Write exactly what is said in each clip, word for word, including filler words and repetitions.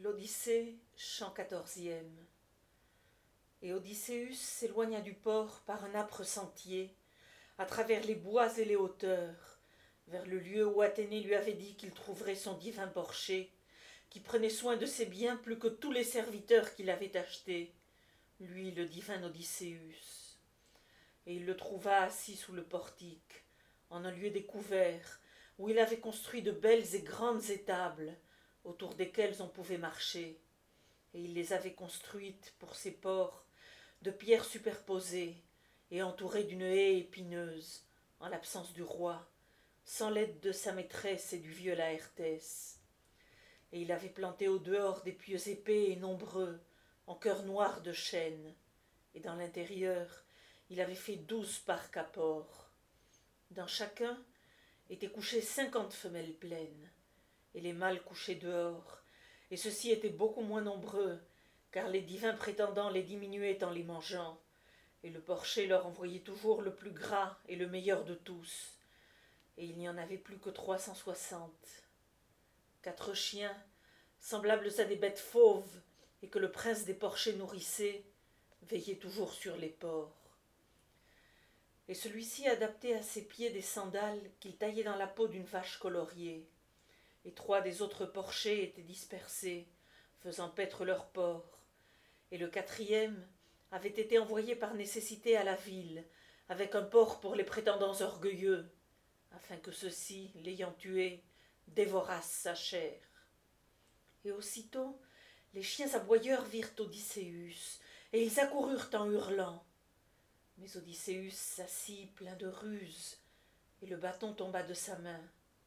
L'Odyssée, chant quatorzième. Et Odysseus s'éloigna du port par un âpre sentier, à travers les bois et les hauteurs, vers le lieu où Athénée lui avait dit qu'il trouverait son divin porcher, qui prenait soin de ses biens plus que tous les serviteurs qu'il avait achetés, lui le divin Odysseus. Et il le trouva assis sous le portique, en un lieu découvert, où il avait construit de belles et grandes étables, autour desquelles on pouvait marcher, et il les avait construites pour ses ports de pierres superposées et entourées d'une haie épineuse, en l'absence du roi, sans l'aide de sa maîtresse et du vieux Laërtès. Et il avait planté au dehors des pieux épais et nombreux, en cœur noir de chêne, et dans l'intérieur il avait fait douze parcs à porcs. Dans chacun étaient couchées cinquante femelles pleines, et les mâles couchaient dehors, et ceux-ci étaient beaucoup moins nombreux, car les divins prétendants les diminuaient en les mangeant, et le porcher leur envoyait toujours le plus gras et le meilleur de tous, et il n'y en avait plus que trois cent soixante. Quatre chiens, semblables à des bêtes fauves, et que le prince des porchers nourrissait, veillaient toujours sur les porcs. Et celui-ci adaptait à ses pieds des sandales qu'il taillait dans la peau d'une vache coloriée. Et trois des autres porchers étaient dispersés, faisant paître leurs porcs, et le quatrième avait été envoyé par nécessité à la ville, avec un porc pour les prétendants orgueilleux, afin que ceux-ci, l'ayant tué, dévorassent sa chair. Et aussitôt, les chiens aboyeurs virent Odysseus, et ils accoururent en hurlant. Mais Odysseus s'assit plein de ruse, et le bâton tomba de sa main.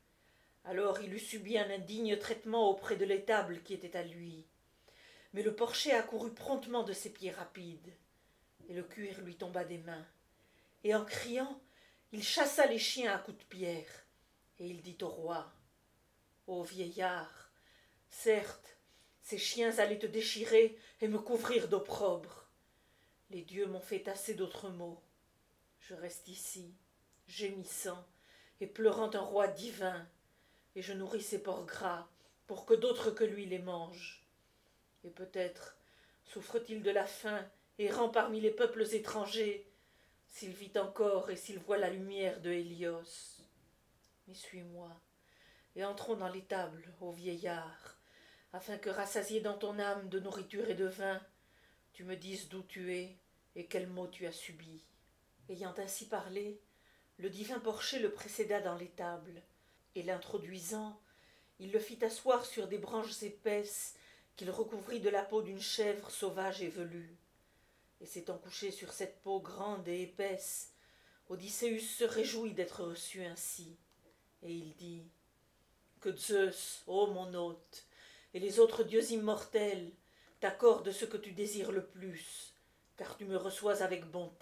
Alors il eut subi un indigne traitement auprès de l'étable qui était à lui. Mais le porcher accourut promptement de ses pieds rapides, et le cuir lui tomba des mains. Et en criant, il chassa les chiens à coups de pierre, et il dit au roi : « Ô vieillard, certes, ces chiens allaient te déchirer et me couvrir d'opprobre. Les dieux m'ont fait assez d'autres maux. Je reste ici, gémissant et pleurant un roi divin, et je nourris ces porcs gras pour que d'autres que lui les mangent. Et peut-être souffre-t-il de la faim, errant parmi les peuples étrangers, s'il vit encore et s'il voit la lumière de Hélios. Mais suis-moi, et entrons dans l'étable, ô vieillard, afin que, rassasié dans ton âme de nourriture et de vin, tu me dises d'où tu es et quels maux tu as subis. » Ayant ainsi parlé, le divin porcher le précéda dans l'étable, et l'introduisant, il le fit asseoir sur des branches épaisses qu'il recouvrit de la peau d'une chèvre sauvage et velue. Et s'étant couché sur cette peau grande et épaisse, Odysseus se réjouit d'être reçu ainsi, et il dit : « Que Zeus, ô mon hôte, et les autres dieux immortels t'accordent ce que tu désires le plus, car tu me reçois avec bonté. »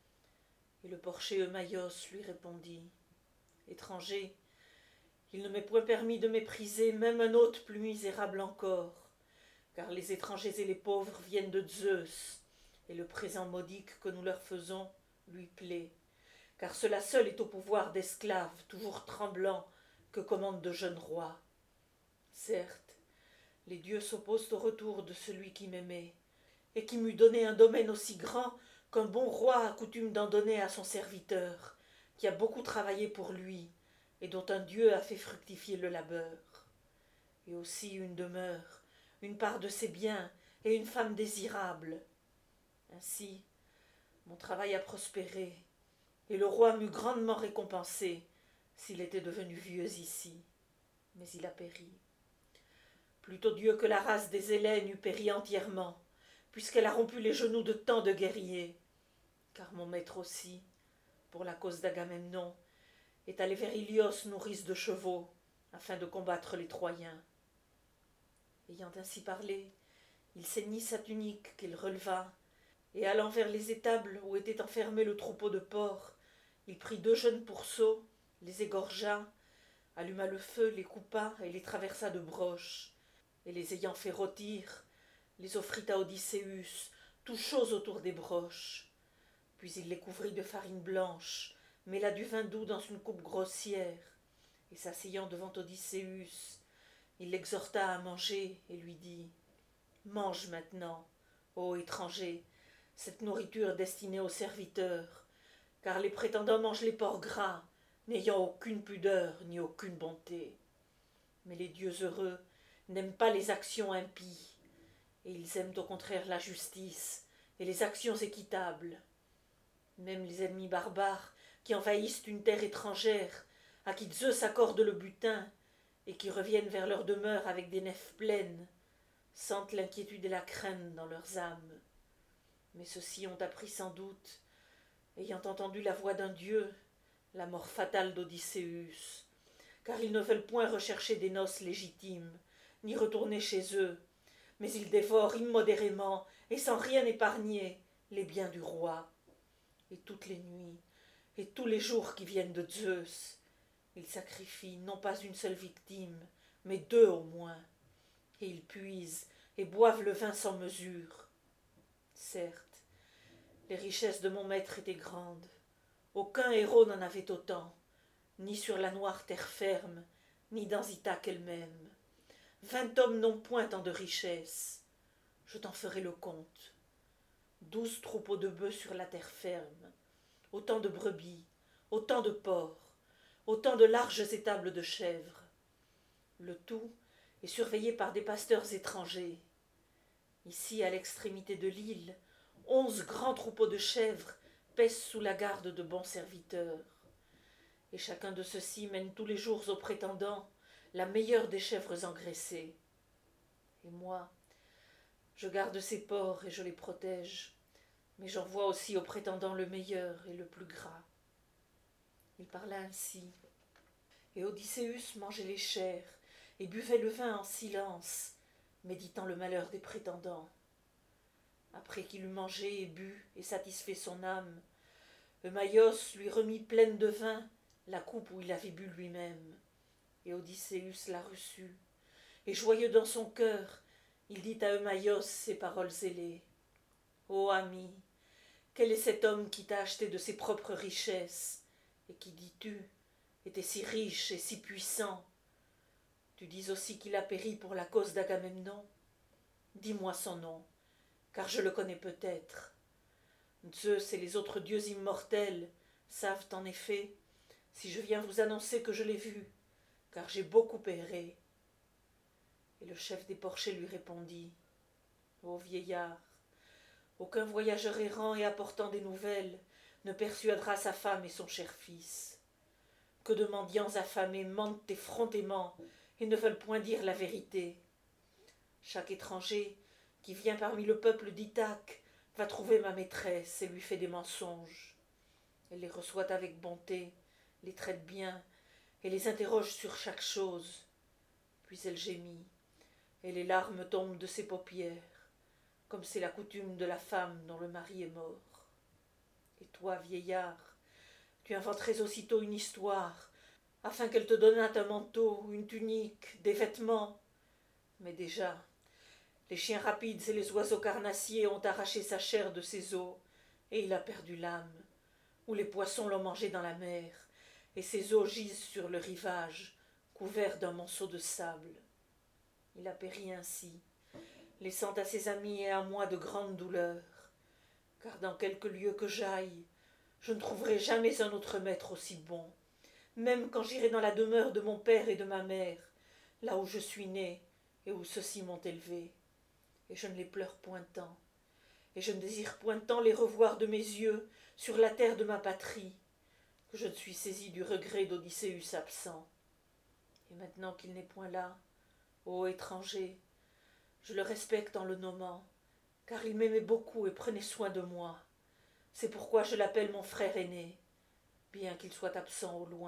Et le porcher Eumaïos lui répondit : « Étranger, il ne m'est point permis de mépriser même un hôte plus misérable encore, car les étrangers et les pauvres viennent de Zeus, et le présent modique que nous leur faisons lui plaît, car cela seul est au pouvoir d'esclaves toujours tremblants que commandent de jeunes rois. Certes, les dieux s'opposent au retour de celui qui m'aimait, et qui m'eût donné un domaine aussi grand qu'un bon roi a coutume d'en donner à son serviteur, qui a beaucoup travaillé pour lui, et dont un dieu a fait fructifier le labeur. Et aussi une demeure, une part de ses biens, et une femme désirable. Ainsi, mon travail a prospéré, et le roi m'eût grandement récompensé s'il était devenu vieux ici. Mais il a péri. Plutôt Dieu que la race des Hellènes eût péri entièrement, puisqu'elle a rompu les genoux de tant de guerriers. Car mon maître aussi, pour la cause d'Agamemnon, est allé vers Ilios nourrice de chevaux, afin de combattre les Troyens. » Ayant ainsi parlé, il ceignit sa tunique qu'il releva, et allant vers les étables où était enfermé le troupeau de porcs, il prit deux jeunes pourceaux, les égorgea, alluma le feu, les coupa et les traversa de broches, et les ayant fait rôtir, les offrit à Odysseus, tout chauds autour des broches. Puis il les couvrit de farine blanche, mêla du vin doux dans une coupe grossière, et s'asseyant devant Odysseus, Il l'exhorta à manger et lui dit « Mange maintenant, ô étranger, cette nourriture destinée aux serviteurs, car les prétendants mangent les porcs gras, n'ayant aucune pudeur ni aucune bonté. Mais les dieux heureux n'aiment pas les actions impies, et ils aiment au contraire la justice et les actions équitables. Même les ennemis barbares qui envahissent une terre étrangère, à qui Zeus accorde le butin, et qui reviennent vers leur demeure avec des nefs pleines, sentent l'inquiétude et la crainte dans leurs âmes. Mais ceux-ci ont appris sans doute, ayant entendu la voix d'un dieu, la mort fatale d'Odysseus, car ils ne veulent point rechercher des noces légitimes, ni retourner chez eux, mais ils dévorent immodérément et sans rien épargner les biens du roi. Et toutes les nuits, et tous les jours qui viennent de Zeus, ils sacrifient non pas une seule victime, mais deux au moins, et ils puisent et boivent le vin sans mesure. Certes, les richesses de mon maître étaient grandes, aucun héros n'en avait autant, ni sur la noire terre ferme, ni dans Ithaque elle-même. Vingt hommes n'ont point tant de richesses, je t'en ferai le compte. Douze troupeaux de bœufs sur la terre ferme, autant de brebis, autant de porcs, autant de larges étables de chèvres. Le tout est surveillé par des pasteurs étrangers. Ici, à l'extrémité de l'île, onze grands troupeaux de chèvres pèsent sous la garde de bons serviteurs. Et chacun de ceux-ci mène tous les jours au prétendant la meilleure des chèvres engraissées. Et moi, je garde ces porcs et je les protège, mais j'envoie aussi au prétendant le meilleur et le plus gras. Il parla ainsi, et Odysseus mangeait les chairs et buvait le vin en silence, méditant le malheur des prétendants. Après qu'il eut mangé et bu et satisfait son âme, Eumaïos lui remit pleine de vin la coupe où il avait bu lui-même, et Odysseus la reçut, et joyeux dans son cœur, il dit à Eumaïos ces paroles ailées. « Ô ami, quel est cet homme qui t'a acheté de ses propres richesses, et qui, dis-tu, était si riche et si puissant? Tu dis aussi qu'il a péri pour la cause d'Agamemnon. Dis-moi son nom, car je le connais peut-être. Zeus et les autres dieux immortels savent en effet, si je viens vous annoncer que je l'ai vu, car j'ai beaucoup erré. » Et le chef des porchers lui répondit. « Ô vieillard, aucun voyageur errant et apportant des nouvelles ne persuadera sa femme et son cher fils. Que de mendiants affamés mentent effrontément et ne veulent point dire la vérité. Chaque étranger qui vient parmi le peuple d'Ithaque va trouver ma maîtresse et lui fait des mensonges. Elle les reçoit avec bonté, les traite bien et les interroge sur chaque chose. Puis elle gémit, et les larmes tombent de ses paupières, comme c'est la coutume de la femme dont le mari est mort. Et toi, vieillard, tu inventerais aussitôt une histoire, afin qu'elle te donnât un manteau, une tunique, des vêtements. Mais déjà, les chiens rapides et les oiseaux carnassiers ont arraché sa chair de ses os, et il a perdu l'âme, ou les poissons l'ont mangé dans la mer, et ses os gisent sur le rivage, couverts d'un monceau de sable. Il a péri ainsi, laissant à ses amis et à moi de grandes douleurs, car dans quelque lieu que j'aille, je ne trouverai jamais un autre maître aussi bon, même quand j'irai dans la demeure de mon père et de ma mère, là où je suis né et où ceux-ci m'ont élevé, et je ne les pleure point tant, et je ne désire point tant les revoir de mes yeux sur la terre de ma patrie, que je ne suis saisi du regret d'Odysseus absent. Et maintenant qu'il n'est point là, ô étranger, je le respecte en le nommant, car il m'aimait beaucoup et prenait soin de moi. C'est pourquoi je l'appelle mon frère aîné, bien qu'il soit absent au loin. »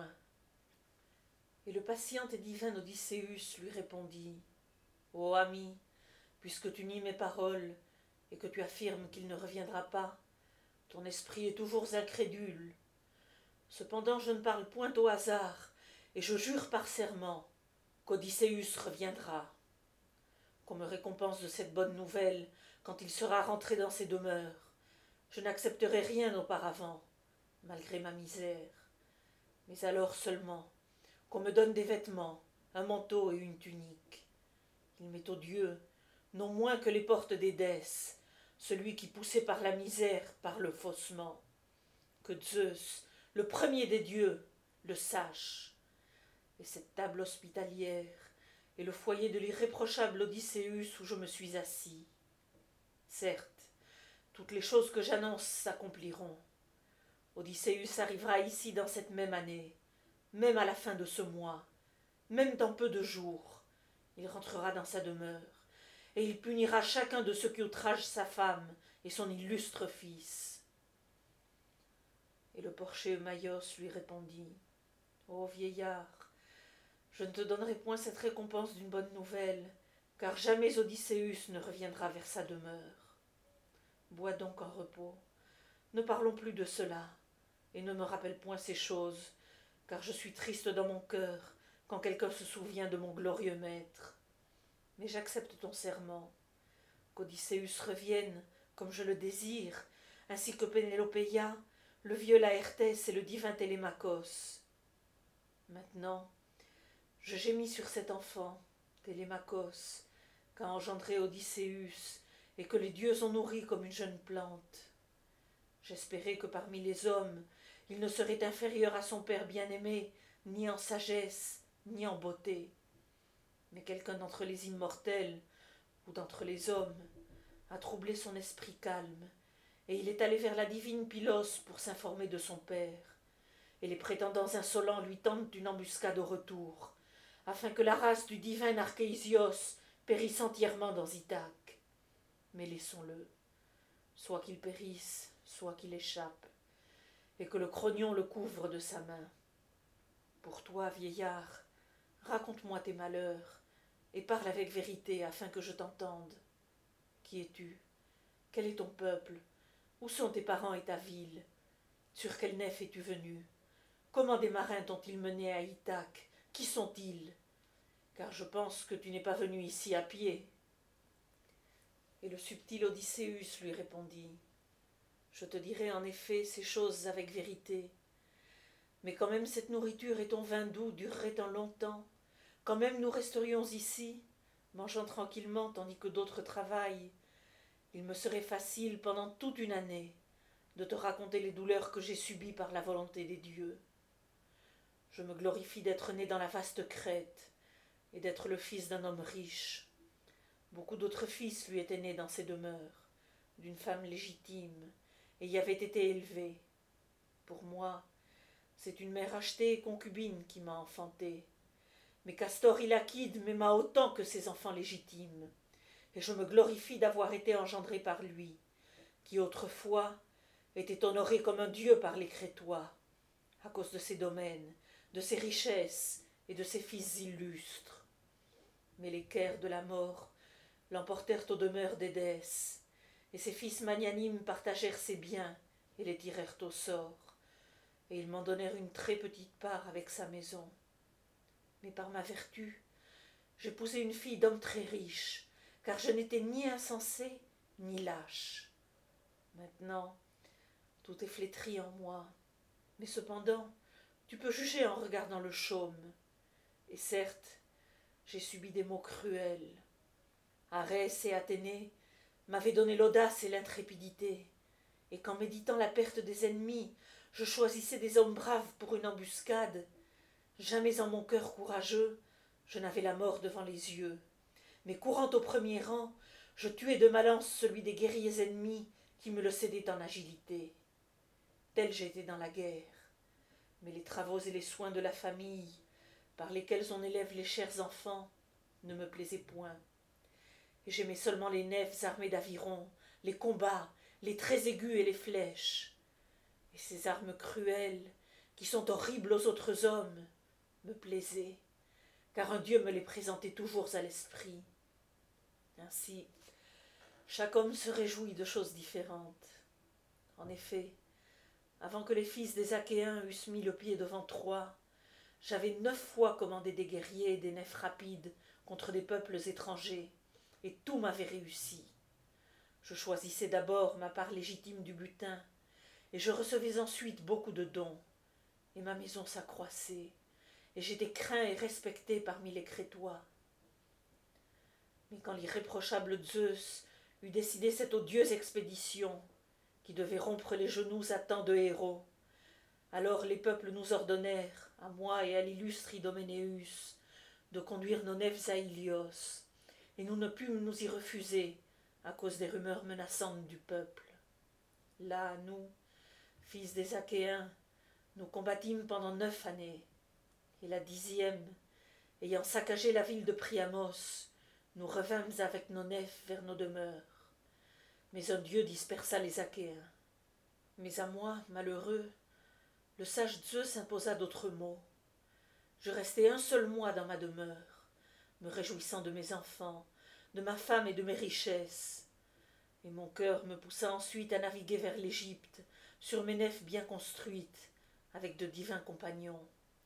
Et le patient et divin Odysseus lui répondit. « Ô ami, puisque tu nies mes paroles et que tu affirmes qu'il ne reviendra pas, ton esprit est toujours incrédule. Cependant je ne parle point au hasard, et je jure par serment qu'Odysseus reviendra. Qu'on me récompense de cette bonne nouvelle quand il sera rentré dans ses demeures. Je n'accepterai rien auparavant, malgré ma misère. Mais alors seulement, qu'on me donne des vêtements, un manteau et une tunique. Il m'est odieux, non moins que les portes d'Édesse, celui qui, poussé par la misère, parle faussement. Que Zeus, le premier des dieux, le sache. Et cette table hospitalière est le foyer de l'irréprochable Odysseus où je me suis assis. Certes, toutes les choses que j'annonce s'accompliront. Odysseus arrivera ici dans cette même année, même à la fin de ce mois, même dans peu de jours. Il rentrera dans sa demeure, et il punira chacun de ceux qui outragent sa femme et son illustre fils. Et le porcher Eumaïos lui répondit: Ô vieillard, je ne te donnerai point cette récompense d'une bonne nouvelle, car jamais Odysseus ne reviendra vers sa demeure. Bois donc en repos, ne parlons plus de cela, et ne me rappelle point ces choses, car je suis triste dans mon cœur quand quelqu'un se souvient de mon glorieux maître. Mais j'accepte ton serment, qu'Odysseus revienne, comme je le désire, ainsi que Pénélopéia, le vieux Laërtès et le divin Télémakhos. Maintenant, je gémis sur cet enfant, Télémakhos, qu'a engendré Odysseus, et que les dieux ont nourri comme une jeune plante. J'espérais que parmi les hommes, il ne serait inférieur à son père bien-aimé, ni en sagesse, ni en beauté. Mais quelqu'un d'entre les immortels, ou d'entre les hommes, a troublé son esprit calme, et il est allé vers la divine Pylos pour s'informer de son père. Et les prétendants insolents lui tentent une embuscade au retour, afin que la race du divin Archéisios périsse entièrement dans Ithaque. Mais laissons-le, soit qu'il périsse, soit qu'il échappe, et que le crognon le couvre de sa main. Pour toi, vieillard, raconte-moi tes malheurs, et parle avec vérité afin que je t'entende. Qui es-tu? Quel est ton peuple? Où sont tes parents et ta ville? Sur quelle nef es-tu venu? Comment des marins t'ont-ils mené à Ithaque? Qui sont-ils? Car je pense que tu n'es pas venu ici à pied. Et le subtil Odysseus lui répondit: Je te dirai en effet ces choses avec vérité. Mais quand même cette nourriture et ton vin doux dureraient en longtemps, quand même nous resterions ici, mangeant tranquillement tandis que d'autres travaillent, il me serait facile pendant toute une année de te raconter les douleurs que j'ai subies par la volonté des dieux. Je me glorifie d'être né dans la vaste Crète et d'être le fils d'un homme riche. Beaucoup d'autres fils lui étaient nés dans ces demeures, d'une femme légitime, et y avaient été élevés. Pour moi, c'est une mère achetée et concubine qui m'a enfanté. Mais Castor Ilachide m'aima autant que ses enfants légitimes, et je me glorifie d'avoir été engendré par lui, qui autrefois était honoré comme un dieu par les Crétois, à cause de ses domaines, de ses richesses et de ses fils illustres. Mais les caires de la mort l'emportèrent aux demeures d'Édesse, et ses fils magnanimes partagèrent ses biens et les tirèrent au sort, et ils m'en donnèrent une très petite part avec sa maison. Mais par ma vertu, j'épousai une fille d'homme très riche, car je n'étais ni insensé ni lâche. Maintenant, tout est flétri en moi, mais cependant, tu peux juger en regardant le chaume. Et certes, j'ai subi des maux cruels. Arès et Athénée m'avaient donné l'audace et l'intrépidité, et qu'en méditant la perte des ennemis, je choisissais des hommes braves pour une embuscade, jamais en mon cœur courageux, je n'avais la mort devant les yeux. Mais courant au premier rang, je tuais de ma lance celui des guerriers ennemis qui me le cédait en agilité. Tel j'étais dans la guerre. Mais les travaux et les soins de la famille, par lesquels on élève les chers enfants, ne me plaisaient point. Et j'aimais seulement les nefs armées d'avirons, les combats, les traits aigus et les flèches. Et ces armes cruelles, qui sont horribles aux autres hommes, me plaisaient, car un dieu me les présentait toujours à l'esprit. Ainsi, chaque homme se réjouit de choses différentes. En effet, avant que les fils des Achéens eussent mis le pied devant Troie, j'avais neuf fois commandé des guerriers et des nefs rapides contre des peuples étrangers, et tout m'avait réussi. Je choisissais d'abord ma part légitime du butin, et je recevais ensuite beaucoup de dons, et ma maison s'accroissait, et j'étais craint et respecté parmi les Crétois. Mais quand l'irréprochable Zeus eut décidé cette odieuse expédition, qui devait rompre les genoux à tant de héros, alors les peuples nous ordonnèrent, à moi et à l'illustre Idoménéus, de conduire nos nefs à Ilios, et nous ne pûmes nous y refuser à cause des rumeurs menaçantes du peuple. Là, nous, fils des Achéens, nous combattîmes pendant neuf années, et la dixième, ayant saccagé la ville de Priamos, nous revînmes avec nos nefs vers nos demeures. Mais un dieu dispersa les Achéens. Mais à moi, malheureux, le sage Zeus imposa d'autres maux. Je restai un seul mois dans ma demeure, me réjouissant de mes enfants, de ma femme et de mes richesses. Et mon cœur me poussa ensuite à naviguer vers l'Égypte, sur mes nefs bien construites, avec de divins compagnons.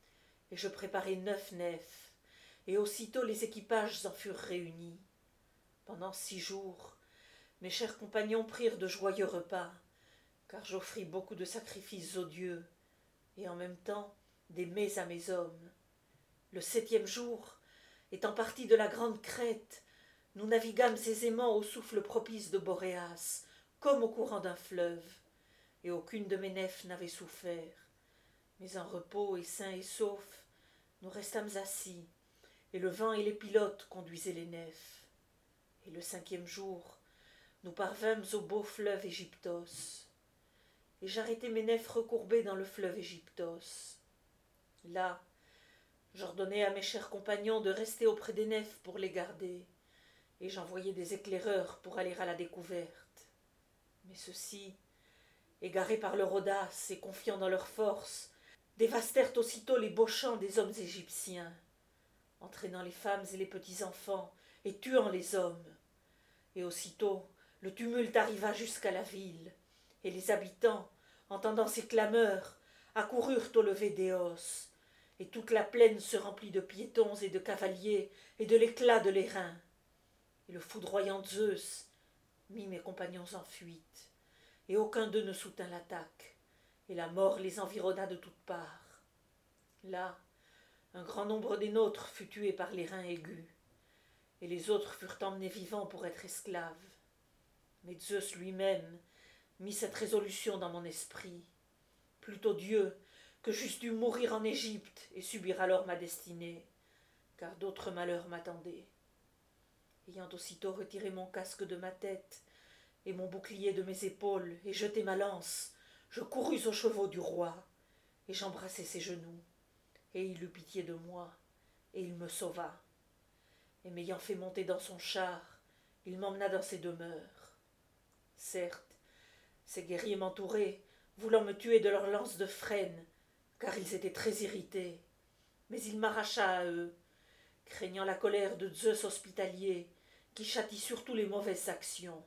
Et je préparai neuf nefs, et aussitôt les équipages en furent réunis. Pendant six jours, mes chers compagnons prirent de joyeux repas, car j'offris beaucoup de sacrifices aux dieux, et en même temps des mets à mes hommes. Le septième jour, étant partis de la grande Crète, nous naviguâmes aisément au souffle propice de Boréas, comme au courant d'un fleuve, et aucune de mes nefs n'avait souffert. Mais en repos et sains et saufs, nous restâmes assis, et le vent et les pilotes conduisaient les nefs. Et le cinquième jour, nous parvînmes au beau fleuve Égyptos. Et j'arrêtai mes nefs recourbées dans le fleuve Égyptos. Là, j'ordonnai à mes chers compagnons de rester auprès des nefs pour les garder, et j'envoyai des éclaireurs pour aller à la découverte. Mais ceux-ci, égarés par leur audace et confiant dans leur force, dévastèrent aussitôt les beaux champs des hommes égyptiens, entraînant les femmes et les petits-enfants et tuant les hommes. Et aussitôt le tumulte arriva jusqu'à la ville, et les habitants, entendant ces clameurs, accoururent au lever d'Éos, et toute la plaine se remplit de piétons et de cavaliers et de l'éclat de l'airain. Et le foudroyant Zeus mit mes compagnons en fuite, et aucun d'eux ne soutint l'attaque, et la mort les environna de toutes parts. Là, un grand nombre des nôtres fut tué par l'airain aigu, et les autres furent emmenés vivants pour être esclaves. Mais Zeus lui-même mit cette résolution dans mon esprit. Plutôt Dieu que j'eusse dû mourir en Égypte et subir alors ma destinée, car d'autres malheurs m'attendaient. Ayant aussitôt retiré mon casque de ma tête et mon bouclier de mes épaules et jeté ma lance, je courus aux chevaux du roi, et j'embrassai ses genoux, et il eut pitié de moi, et il me sauva. Et m'ayant fait monter dans son char, il m'emmena dans ses demeures. Certes, ces guerriers m'entouraient, voulant me tuer de leurs lances de frêne, car ils étaient très irrités, mais il m'arracha à eux, craignant la colère de Zeus hospitalier, qui châtie surtout les mauvaises actions.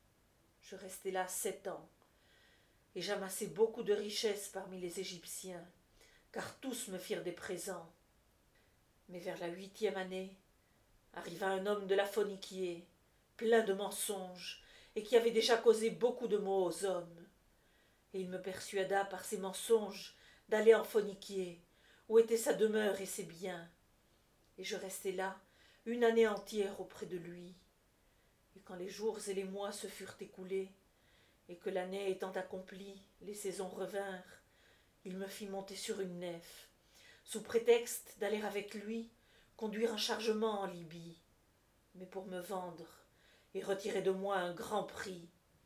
Je restai là sept ans, et j'amassai beaucoup de richesses parmi les Égyptiens, car tous me firent des présents. Mais vers la huitième année, arriva un homme de la Phonicie, plein de mensonges, et qui avait déjà causé beaucoup de maux aux hommes. Et il me persuada par ses mensonges d'aller en Phonicie, où était sa demeure et ses biens. Et je restai là une année entière auprès de lui. Et quand les jours et les mois se furent écoulés, et que l'année étant accomplie, les saisons revinrent, il me fit monter sur une nef, sous prétexte d'aller avec lui conduire un chargement en Libye, mais pour me vendre et retirer de moi un grand prix.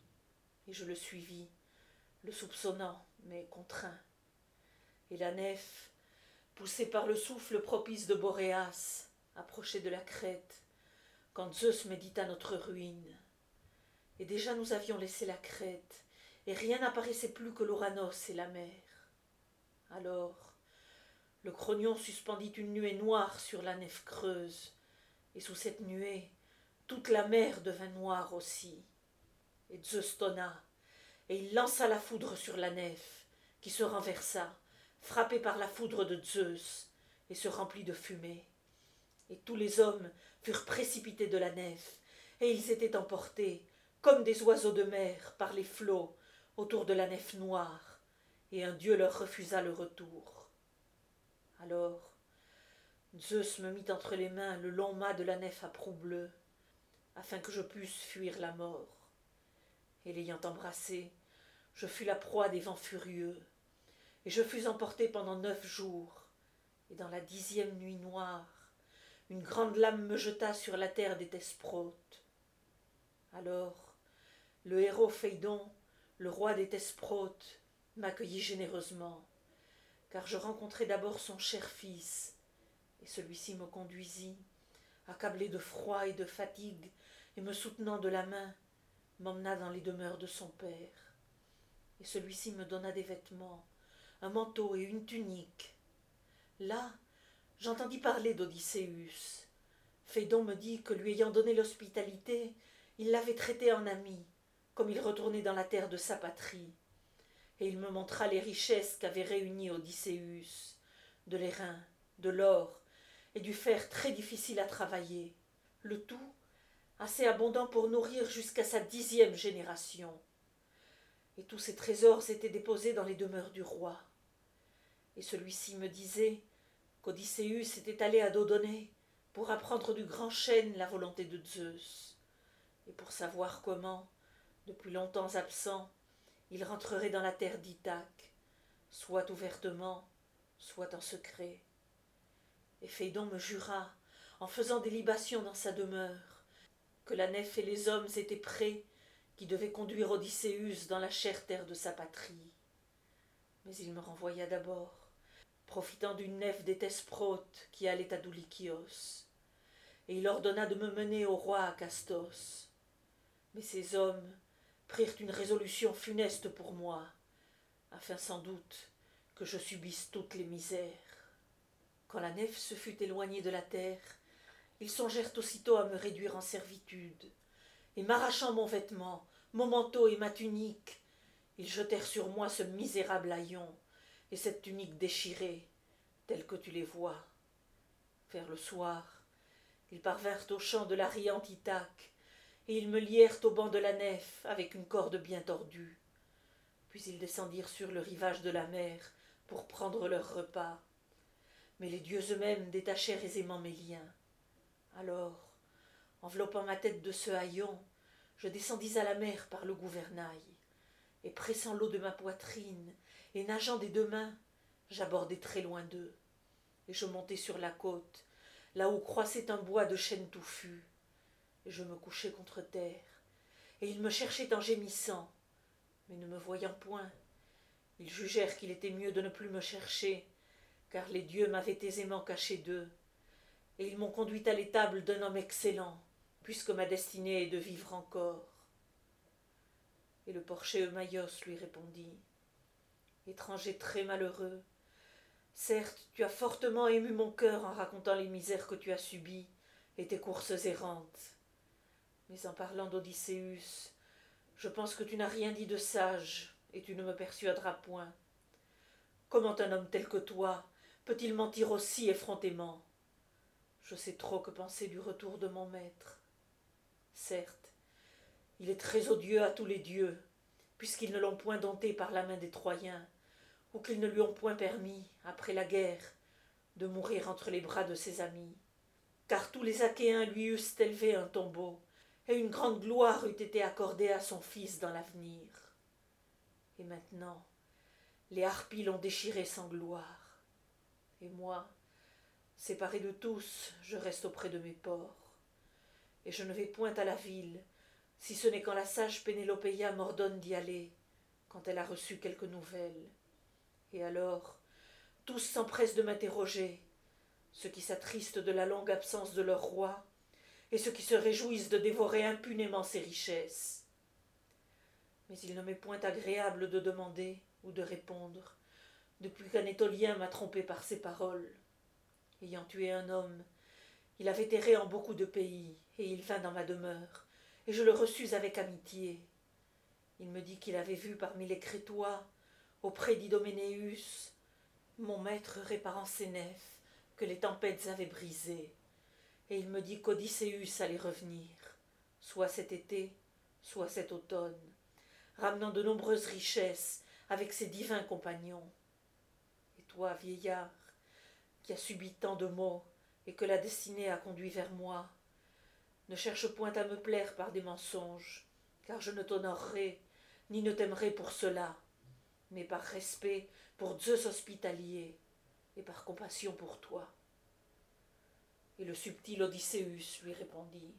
Et je le suivis, le soupçonnant, mais contraint. Et la nef, poussée par le souffle propice de Boréas, approchait de la Crète, quand Zeus médita notre ruine. Et déjà nous avions laissé la Crète, et rien n'apparaissait plus que l'Ouranos et la mer. Alors, le Cronion suspendit une nuée noire sur la nef creuse, et sous cette nuée, toute la mer devint noire aussi. Et Zeus tonna, et il lança la foudre sur la nef, qui se renversa, frappée par la foudre de Zeus, et se remplit de fumée. Et tous les hommes furent précipités de la nef, et ils étaient emportés, comme des oiseaux de mer, par les flots, autour de la nef noire, et un dieu leur refusa le retour. Alors, Zeus me mit entre les mains le long mât de la nef à proue bleue, afin que je pusse fuir la mort. Et l'ayant embrassé, je fus la proie des vents furieux, et je fus emporté pendant neuf jours, et dans la dixième nuit noire, une grande lame me jeta sur la terre des Thesprotes. Alors, le héros Phéidon, le roi des Thesprotes, m'accueillit généreusement, car je rencontrai d'abord son cher fils, et celui-ci me conduisit, accablé de froid et de fatigue, et me soutenant de la main, m'emmena dans les demeures de son père. Et celui-ci me donna des vêtements, un manteau et une tunique. Là, j'entendis parler d'Odysseus. Phéidon me dit que lui ayant donné l'hospitalité, il l'avait traité en ami, comme il retournait dans la terre de sa patrie. Et il me montra les richesses qu'avait réunies Odysseus, de l'airain, de l'or et du fer très difficile à travailler, le tout assez abondant pour nourrir jusqu'à sa dixième génération. Et tous ces trésors étaient déposés dans les demeures du roi. Et celui-ci me disait qu'Odysseus était allé à Dodonée pour apprendre du grand chêne la volonté de Zeus, et pour savoir comment, depuis longtemps absent, il rentrerait dans la terre d'Ithaque, soit ouvertement, soit en secret. Et Phéidon me jura, en faisant des libations dans sa demeure, que la nef et les hommes étaient prêts, qui devaient conduire Odysseus dans la chère terre de sa patrie. Mais il me renvoya d'abord, profitant d'une nef des Thesprotes qui allait à Doulichios, et il ordonna de me mener au roi Acastos. Mais ces hommes prirent une résolution funeste pour moi, afin sans doute que je subisse toutes les misères. Quand la nef se fut éloignée de la terre, ils songèrent aussitôt à me réduire en servitude, et m'arrachant mon vêtement, mon manteau et ma tunique, ils jetèrent sur moi ce misérable haillon et cette tunique déchirée, telle que tu les vois. Vers le soir, ils parvinrent au champ de la riante Ithaque, et ils me lièrent au banc de la nef avec une corde bien tordue. Puis ils descendirent sur le rivage de la mer pour prendre leur repas. Mais les dieux eux-mêmes détachèrent aisément mes liens. Alors, enveloppant ma tête de ce haillon, je descendis à la mer par le gouvernail, et pressant l'eau de ma poitrine, et nageant des deux mains, j'abordai très loin d'eux, et je montai sur la côte, là où croissait un bois de chênes touffus, et je me couchai contre terre, et ils me cherchaient en gémissant, mais ne me voyant point, ils jugèrent qu'il était mieux de ne plus me chercher, car les dieux m'avaient aisément caché d'eux, et ils m'ont conduit à l'étable d'un homme excellent, puisque ma destinée est de vivre encore. Et le porcher Eumaïos lui répondit, étranger très malheureux, certes tu as fortement ému mon cœur en racontant les misères que tu as subies et tes courses errantes, mais en parlant d'Odysseus, je pense que tu n'as rien dit de sage, et tu ne me persuaderas point. Comment un homme tel que toi peut-il mentir aussi effrontément? Je sais trop que penser du retour de mon maître. Certes, il est très odieux à tous les dieux, puisqu'ils ne l'ont point dompté par la main des Troyens, ou qu'ils ne lui ont point permis, après la guerre, de mourir entre les bras de ses amis. Car tous les Achéens lui eussent élevé un tombeau, et une grande gloire eût été accordée à son fils dans l'avenir. Et maintenant, les harpies l'ont déchiré sans gloire. Et moi, séparé de tous, je reste auprès de mes porcs. Et je ne vais point à la ville, si ce n'est quand la sage Pénélopéia m'ordonne d'y aller, quand elle a reçu quelques nouvelles. Et alors, tous s'empressent de m'interroger, ceux qui s'attristent de la longue absence de leur roi, et ceux qui se réjouissent de dévorer impunément ses richesses. Mais il ne m'est point agréable de demander ou de répondre, depuis qu'un Étolien m'a trompé par ses paroles. Ayant tué un homme, il avait erré en beaucoup de pays, et il vint dans ma demeure, et je le reçus avec amitié. Il me dit qu'il avait vu parmi les Crétois, auprès d'Idoménéus, mon maître réparant ses nefs, que les tempêtes avaient brisées, et il me dit qu'Odysseus allait revenir, soit cet été, soit cet automne, ramenant de nombreuses richesses avec ses divins compagnons. Et toi, vieillard, qui as subi tant de maux, et que la destinée a conduit vers moi. Ne cherche point à me plaire par des mensonges, car je ne t'honorerai, ni ne t'aimerai pour cela, mais par respect pour Zeus hospitalier, et par compassion pour toi. » Et le subtil Odysseus lui répondit: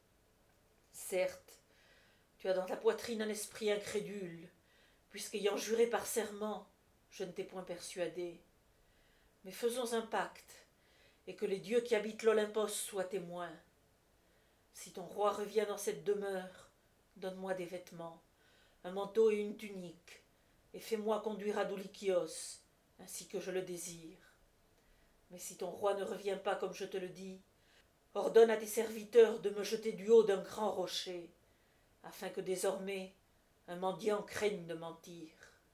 « Certes, tu as dans ta poitrine un esprit incrédule, puisqu'ayant juré par serment, je ne t'ai point persuadé. Mais faisons un pacte, et que les dieux qui habitent l'Olympos soient témoins. Si ton roi revient dans cette demeure, donne-moi des vêtements, un manteau et une tunique, et fais-moi conduire à Doulichios, ainsi que je le désire. Mais si ton roi ne revient pas comme je te le dis, ordonne à tes serviteurs de me jeter du haut d'un grand rocher, afin que désormais un mendiant craigne de mentir. »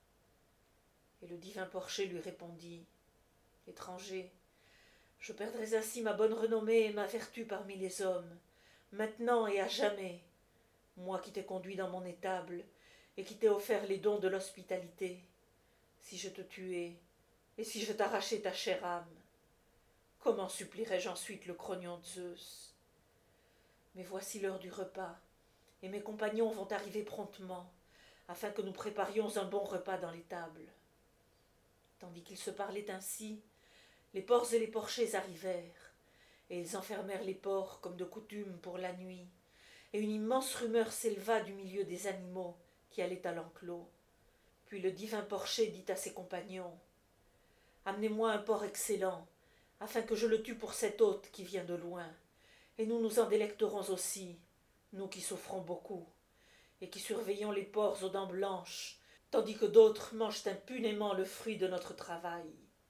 Et le divin Porché lui répondit: « Étranger, je perdrais ainsi ma bonne renommée et ma vertu parmi les hommes, maintenant et à jamais, moi qui t'ai conduit dans mon étable et qui t'ai offert les dons de l'hospitalité, si je te tuais et si je t'arrachais ta chère âme. Comment supplierais-je ensuite le crognon de Zeus? Mais voici l'heure du repas, et mes compagnons vont arriver promptement, afin que nous préparions un bon repas dans les tables. » Tandis qu'ils se parlaient ainsi, les porcs et les porchers arrivèrent, et ils enfermèrent les porcs comme de coutume pour la nuit, et une immense rumeur s'éleva du milieu des animaux qui allaient à l'enclos. Puis le divin Porché dit à ses compagnons: « Amenez-moi un porc excellent, afin que je le tue pour cet hôte qui vient de loin, et nous nous en délecterons aussi, nous qui souffrons beaucoup, et qui surveillons les porcs aux dents blanches, tandis que d'autres mangent impunément le fruit de notre travail. »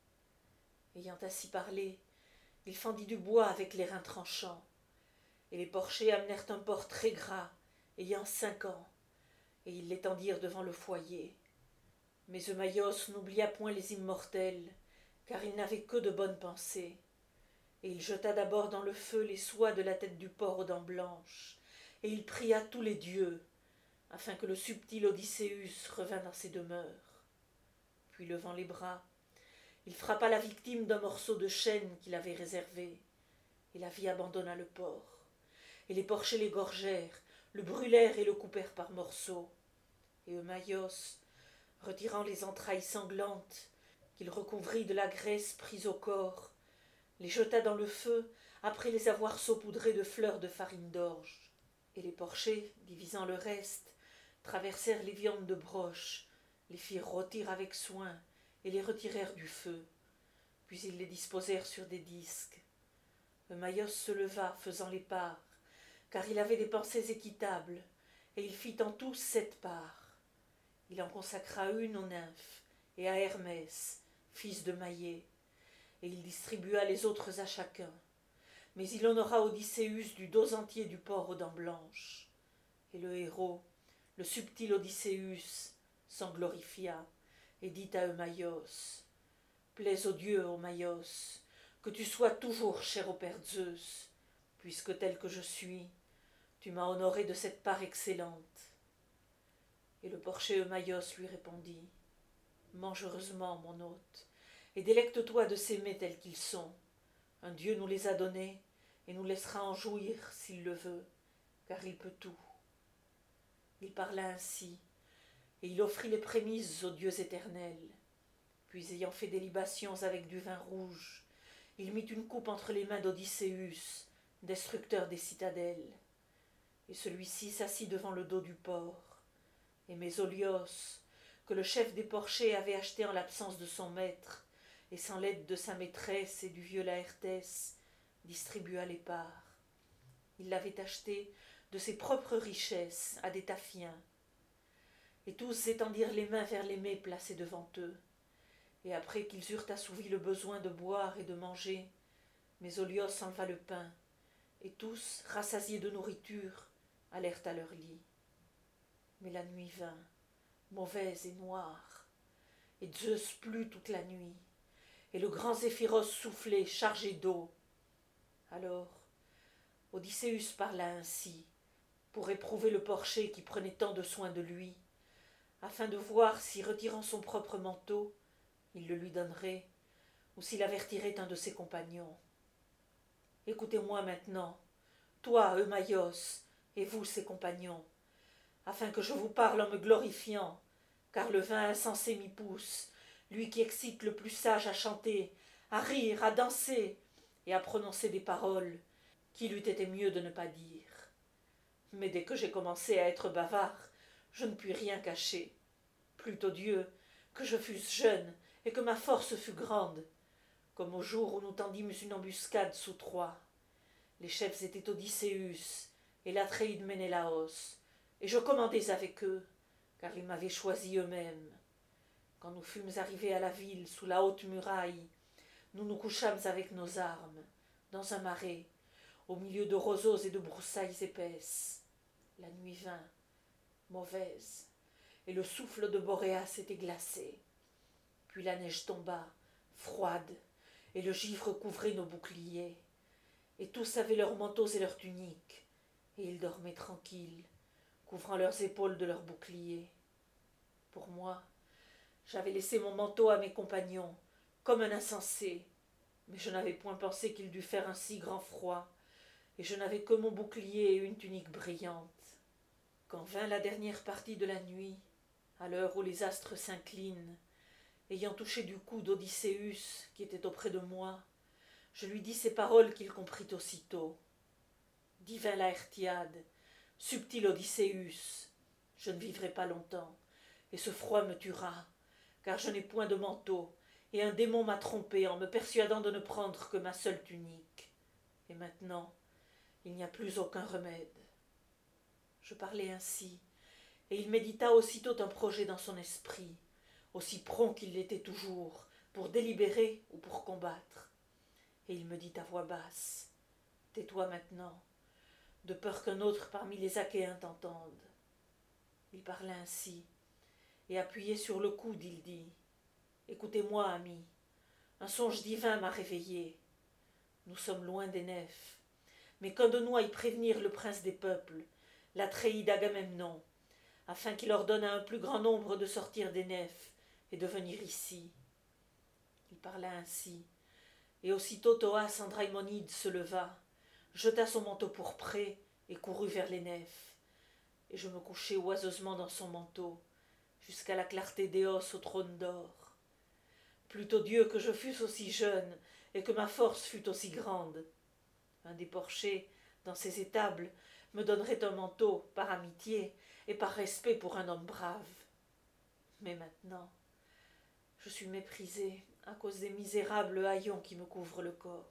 Ayant ainsi parlé, il fendit du bois avec les reins tranchants, et les porchers amenèrent un porc très gras, ayant cinq ans, et ils l'étendirent devant le foyer. Mais Eumaïos n'oublia point les immortels, car il n'avait que de bonnes pensées, et il jeta d'abord dans le feu les soies de la tête du porc aux dents blanches, et il pria tous les dieux, afin que le subtil Odysseus revînt dans ses demeures. Puis levant les bras, il frappa la victime d'un morceau de chaîne qu'il avait réservé, et la vie abandonna le porc, et les porchers l'égorgèrent, le brûlèrent et le coupèrent par morceaux, et Eumaïos, retirant les entrailles sanglantes, qu'il recouvrit de la graisse prise au corps, les jeta dans le feu après les avoir saupoudrés de fleurs de farine d'orge. Et les porchers, divisant le reste, traversèrent les viandes de broche, les firent rôtir avec soin et les retirèrent du feu. Puis ils les disposèrent sur des disques. Eumaïos se leva, faisant les parts, car il avait des pensées équitables, et il fit en tout sept parts. Il en consacra une aux nymphes et à Hermès, fils de Maïé, et il distribua les autres à chacun. Mais il honora Odysseus du dos entier du porc aux dents blanches. Et le héros, le subtil Odysseus, s'en glorifia et dit à Eumaïos: « Plaise aux dieux, Eumaïos, que tu sois toujours cher au père Zeus, puisque tel que je suis, tu m'as honoré de cette part excellente. » Et le porcher Eumaïos lui répondit: « Mange heureusement, mon hôte, et délecte-toi de ces mets tels qu'ils sont. Un dieu nous les a donnés, et nous laissera en jouir s'il le veut, car il peut tout. » Il parla ainsi, et il offrit les prémices aux dieux éternels. Puis, ayant fait des libations avec du vin rouge, il mit une coupe entre les mains d'Odysseus, destructeur des citadelles. Et celui-ci s'assit devant le dos du porc. Et Mésolios, que le chef des porchers avait acheté en l'absence de son maître, et sans l'aide de sa maîtresse et du vieux Laërtès, distribua les parts. Il l'avait acheté de ses propres richesses à des Taphiens. Et tous étendirent les mains vers les mets placés devant eux. Et après qu'ils eurent assouvi le besoin de boire et de manger, Mésolios enleva le pain, et tous, rassasiés de nourriture, allèrent à leur lit. Mais la nuit vint, mauvaise et noire, et Zeus plut toute la nuit, et le grand Zéphyros soufflait, chargé d'eau. Alors Odysseus parla ainsi, pour éprouver le porcher qui prenait tant de soin de lui, afin de voir si, retirant son propre manteau, il le lui donnerait, ou s'il avertirait un de ses compagnons. Écoutez-moi maintenant, toi, Eumaïos, et vous, ses compagnons, afin que je vous parle en me glorifiant, car le vin insensé m'y pousse, lui qui excite le plus sage à chanter, à rire, à danser, et à prononcer des paroles qu'il eût été mieux de ne pas dire. Mais dès que j'ai commencé à être bavard, je ne puis rien cacher. Plutôt Dieu, que je fusse jeune, et que ma force fût grande, comme au jour où nous tendîmes une embuscade sous Troie. Les chefs étaient Odysseus et l'Atréide Ménélaos, et je commandais avec eux, car ils m'avaient choisi eux-mêmes. Quand nous fûmes arrivés à la ville, sous la haute muraille, nous nous couchâmes avec nos armes, dans un marais, au milieu de roseaux et de broussailles épaisses. La nuit vint, mauvaise, et le souffle de Boréas était glacé. Puis la neige tomba, froide, et le givre couvrait nos boucliers. Et tous avaient leurs manteaux et leurs tuniques, et ils dormaient tranquilles, couvrant leurs épaules de leurs boucliers. Pour moi, j'avais laissé mon manteau à mes compagnons, comme un insensé, mais je n'avais point pensé qu'il dût faire un si grand froid, et je n'avais que mon bouclier et une tunique brillante. Quand vint la dernière partie de la nuit, à l'heure où les astres s'inclinent, ayant touché du cou d'Odysseus, qui était auprès de moi, je lui dis ces paroles qu'il comprit aussitôt. Divin Laërtiade, subtil Odysseus, je ne vivrai pas longtemps, et ce froid me tuera, car je n'ai point de manteau, et un démon m'a trompé en me persuadant de ne prendre que ma seule tunique. Et maintenant, il n'y a plus aucun remède. Je parlais ainsi, et il médita aussitôt un projet dans son esprit, aussi prompt qu'il l'était toujours, pour délibérer ou pour combattre. Et il me dit à voix basse, « Tais-toi maintenant, de peur qu'un autre parmi les Achéens t'entende. » Il parla ainsi, et appuyé sur le coude, il dit, « Écoutez-moi, amis, un songe divin m'a réveillé. Nous sommes loin des nefs, mais qu'un de nous aille prévenir le prince des peuples, l'Atréide Agamemnon, afin qu'il ordonne à un plus grand nombre de sortir des nefs et de venir ici. » Il parla ainsi, et aussitôt Thoas Andraïmonide se leva, jeta son manteau pourpré et courut vers les nefs, et je me couchai oiseusement dans son manteau, jusqu'à la clarté d'Éos au trône d'or. Plutôt Dieu que je fusse aussi jeune, et que ma force fût aussi grande. Un des porchers, dans ses étables, me donnerait un manteau par amitié et par respect pour un homme brave. Mais maintenant, je suis méprisée à cause des misérables haillons qui me couvrent le corps.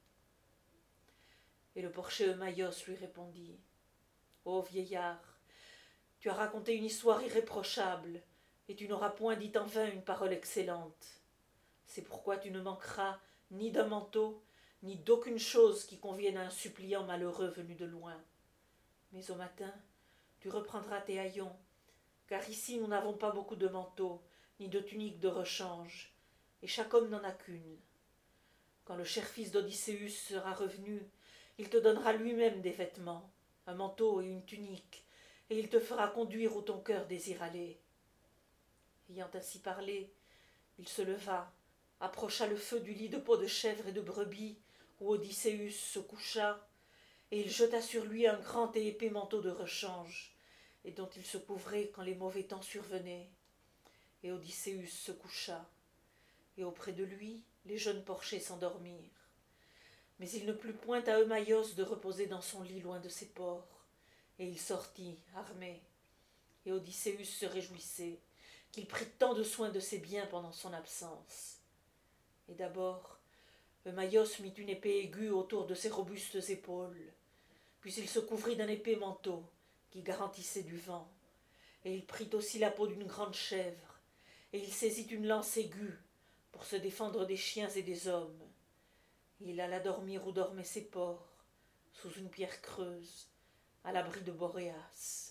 Et le porcher Eumaïos lui répondit, « Ô vieillard, tu as raconté une histoire irréprochable, et tu n'auras point dit en vain une parole excellente. C'est pourquoi tu ne manqueras ni d'un manteau, ni d'aucune chose qui convienne à un suppliant malheureux venu de loin. Mais au matin, tu reprendras tes haillons, car ici nous n'avons pas beaucoup de manteaux, ni de tuniques de rechange, et chaque homme n'en a qu'une. Quand le cher fils d'Odysseus sera revenu, il te donnera lui-même des vêtements, un manteau et une tunique, et il te fera conduire où ton cœur désire aller. » Ayant ainsi parlé, il se leva, approcha le feu du lit de peau de chèvre et de brebis où Odysseus se coucha, et il jeta sur lui un grand et épais manteau de rechange, et dont il se couvrait quand les mauvais temps survenaient. Et Odysseus se coucha, et auprès de lui les jeunes porchers s'endormirent. Mais il ne plut point à Eumaïos de reposer dans son lit loin de ses porcs, et il sortit, armé. Et Odysseus se réjouissait qu'il prit tant de soin de ses biens pendant son absence. Et d'abord, Eumaïos mit une épée aiguë autour de ses robustes épaules, puis il se couvrit d'un épais manteau qui garantissait du vent, et il prit aussi la peau d'une grande chèvre, et il saisit une lance aiguë pour se défendre des chiens et des hommes. Et il alla dormir où dormaient ses porcs, sous une pierre creuse, à l'abri de Boréas.